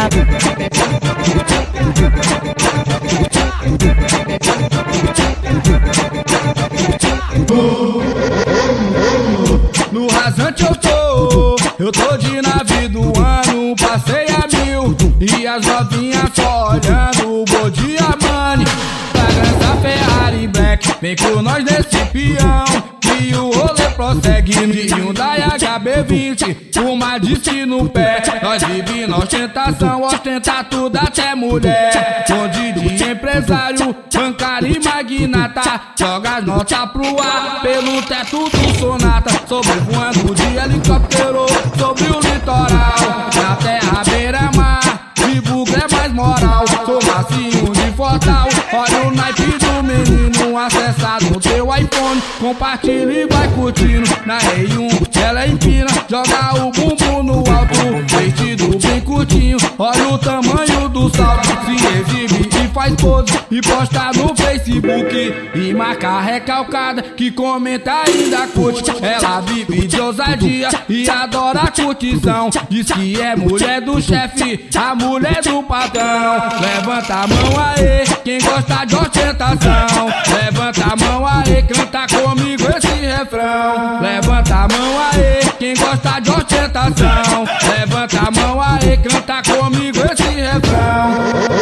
No rasante eu tô de nave do ano, passei a 1000 e as novinhas só olhando o Bom Dia Money. Fragrância Ferrari Black, vem com nós nesse peão e o rolê prossegue de Hyundai HB20, uma disque no pé, nós vive na ostentação, ostenta tudo até mulher. Bonde de empresário, bancário e magnata, joga as notas pro ar, pelo teto do Sonata, sobrevoando de helicóptero sobre o litoral, na terra beira-mar, de bugle é mais moral, sou macio de Fortal, olha o naipe do menino, acessa no teu iPhone, compartilha e vai curtindo, na R1 ela empina, joga o bumbum no alto, vestido bem curtinho, olha o tamanho do salto, se exibe e faz pose, e posta no Facebook, e marca recalcada, que comenta e ainda curte, ela vive de ousadia e adora a curtição, diz que é mulher do chefe, a mulher do patrão, levanta a mão aí, quem gosta de ostentação, levanta a mão aí, canta comigo esse refrão, levanta a mão aí, quem gosta de ostentação, levanta a mão aí, canta comigo esse refrão.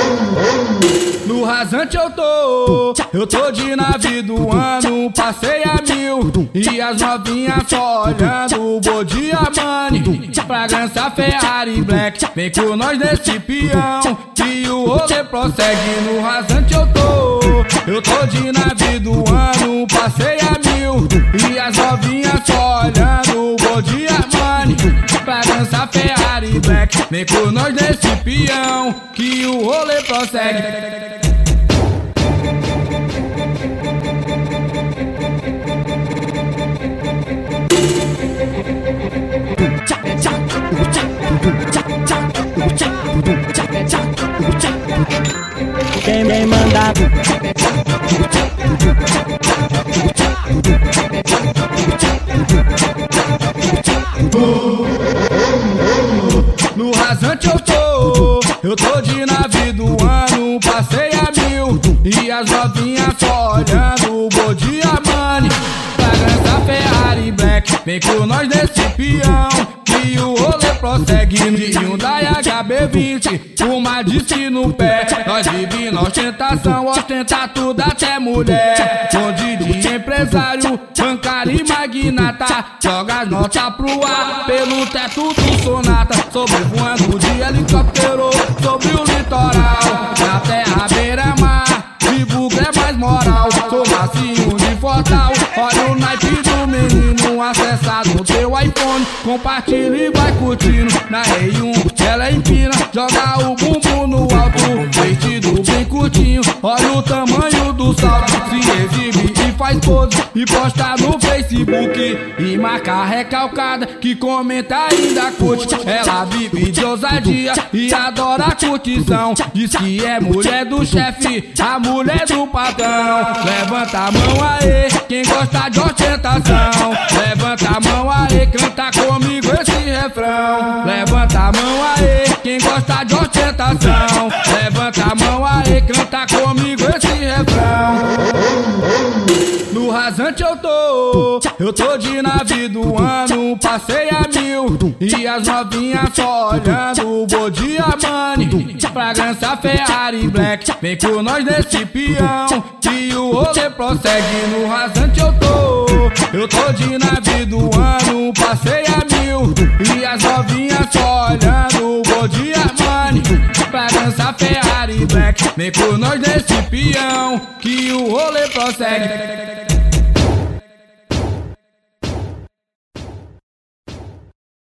No rasante eu tô de nave do ano, passei a 1000 e as novinhas só olhando o Bom Dia Money. Fragrância Ferrari Black, vem com nós nesse peão e o rolê prossegue. No rasante eu tô de nave do ano, passei a 1000 e as novinhas só olhando o Bom Dia Money. Fragrância Ferrari Black, vem com nós nesse peão que o rolê prossegue. Quem manda? No rasante eu tô de nave do ano, passei a 1000 e as novinhas só olhando o Bom Dia Money. Fragrância Ferrari Black, vem com nós nesse peão e o rolê prossegue de Hyundai HB20, uma disque no pé, nós vive na ostentação, ostenta tudo até mulher. Bonde de empresário, bancário e magnata, joga as notas pro ar, pelo teto do Sonata, sobrevoando de helicóptero sobre o litoral, na terra beira-mar, de bugle é mais moral, sou macio de Fortal, olha o naipe do menino, acessa no teu iPhone, compartilha e vai curtindo, na R1 ela empina, joga o bumbum no alto, vestido bem curtinho, olha o tamanho do salto, se exibe e faz pose, e posta no Facebook, e marca recalcada, que comenta e ainda curte, ela vive de ousadia e adora a curtição, diz que é mulher do chefe, a mulher do patrão, levanta a mão aí, quem gosta de ostentação, levanta a mão aí, canta comigo esse refrão, levanta a mão aí, quem gosta de ostentação, levanta a mão aí, canta comigo esse refrão. No rasante eu tô de nave do ano, passei a 1000 e as novinhas só olhando o Bom Dia Money. Fragrância Ferrari Black, vem com nós nesse peão e o rolê prossegue. No rasante eu tô de nave do ano, passei a 1000 e as novinhas só olhando o Bom Dia Money. Fragrância Ferrari Black, vem com nós nesse peão que o rolê prossegue.